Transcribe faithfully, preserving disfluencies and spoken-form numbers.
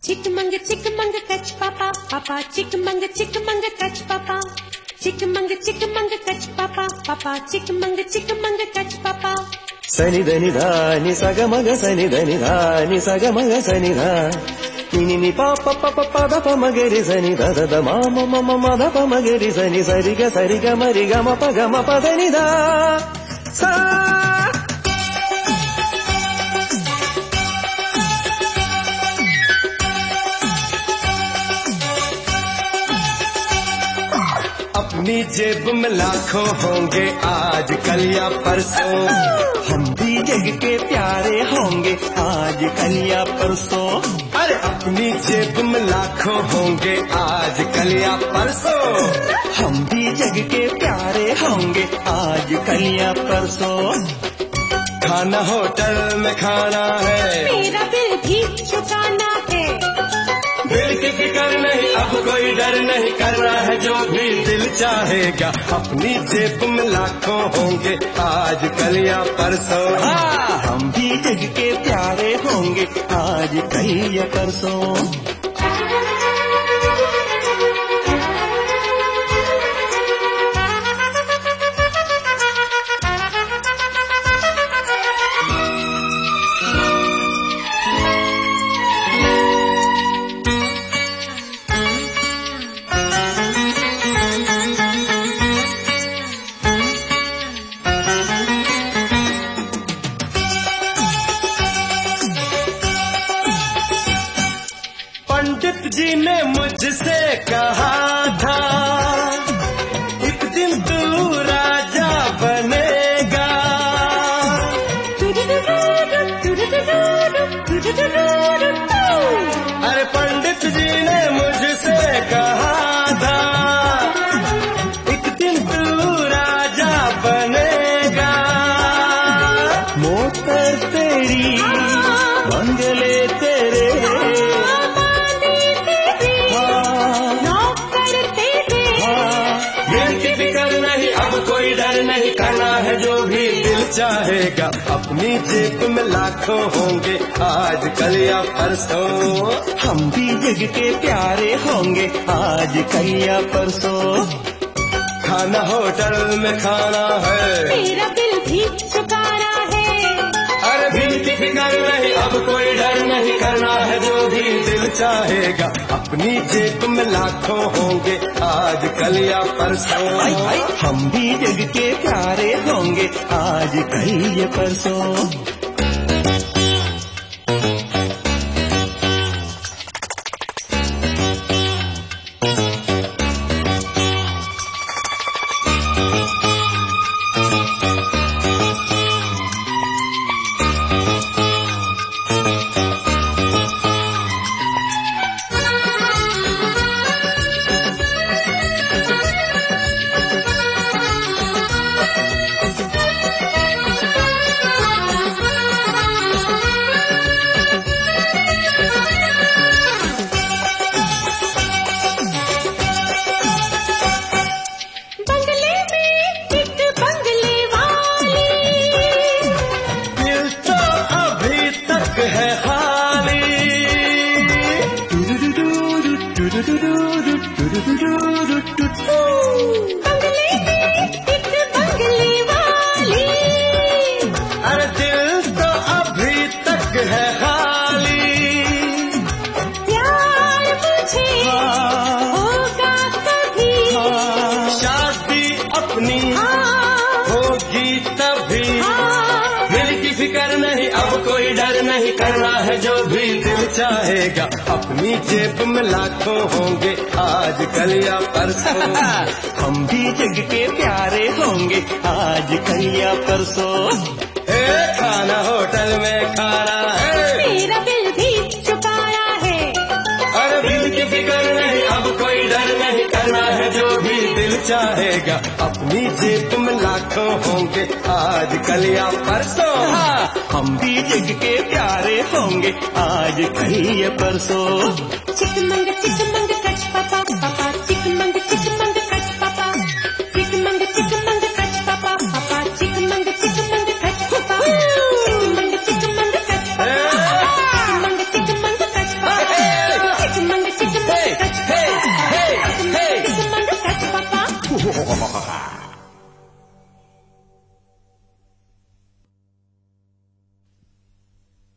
Chickamauga, chickamauga, catch papa, papa. Chickamauga, chickamauga, catch papa. Chickamauga, chickamauga, catch papa, papa. Chickamauga, chickamauga, catch papa. Sani dani da ni saga maga sani dani da ni saga maga sani da ni ni ni pa pa pa pa pa da pa magari sani da da da ma ma ma ma ma da pa magari sani sari ga sari ga ma ri ga ma pa ga ma pa da ni da sa. अपनी जेब में लाखों होंगे आज कल या परसों, हम भी जग के प्यारे होंगे आज कल या परसों। अरे अपनी जेब में लाखों होंगे आज कल या परसों, हम भी जग के प्यारे होंगे आज कल या परसों। खाना होटल में खाना है, मेरा बिल भी चुकाना है। दिल की फिक्र नहीं अब कोई डर नहीं, करना है जो भी दिल चाहेगा। अपनी जेब में लाखों होंगे आज कल या परसों, हम भी जग के प्यारे होंगे आज कल या परसों। पंडित जी ने मुझसे कहा था एक दिन तू राजा बनेगा। अरे पंडित जी ने मुझसे कहा था एक दिन तू राजा बनेगा। मोटर तेरी बंगले तेरे, कोई डर नहीं, करना है जो भी दिल चाहेगा। अपनी जेब में लाखों होंगे आज कल या परसों, हम भी जग के प्यारे होंगे आज कल या परसों। खाना होटल में खाना है, मेरा बिल भी चुकाना है। अरे बिल की फिक्र नहीं अब कोई डर नहीं, करना है जो भी दिल चाहेगा। अपनी जेब में लाखों होंगे आज कल या परसों, हम भी जग के प्यारे होंगे आज कल या परसों। अरे दिल तो अभी तक है खाली, प्यार मुझे होगा कभी, शादी अपनी होगी तभी। दिल की फिक्र नहीं अब कोई डर नहीं, करना है जो भी दिल चाहेगा। अपनी जेब में लाखों होंगे आज कल या परसों, हम भी जग के प्यारे होंगे आज कल या परसों। ए, खाना होटल में खाना है, मेरा बिल भी चुकाना है। अरे बिल की फिक्र नहीं अब कोई डर नहीं, करना है जो भी दिल चाहेगा। अपनी जेब में लाखों होंगे आज कल या परसों, हम भी जग के प्यारे होंगे आज कल या परसों। चिकमंगा चिकमंगा कच पापा, पापा चिकमंगा चिकमंगा कच पापा, चिकमंगा चिकमंगा कच पापा, पापा चिकमंगा चिकमंगा कच पापा, चिकमंगा चिकमंगा कच पापा, चिकमंगा चिकमंगा कच पापा। हो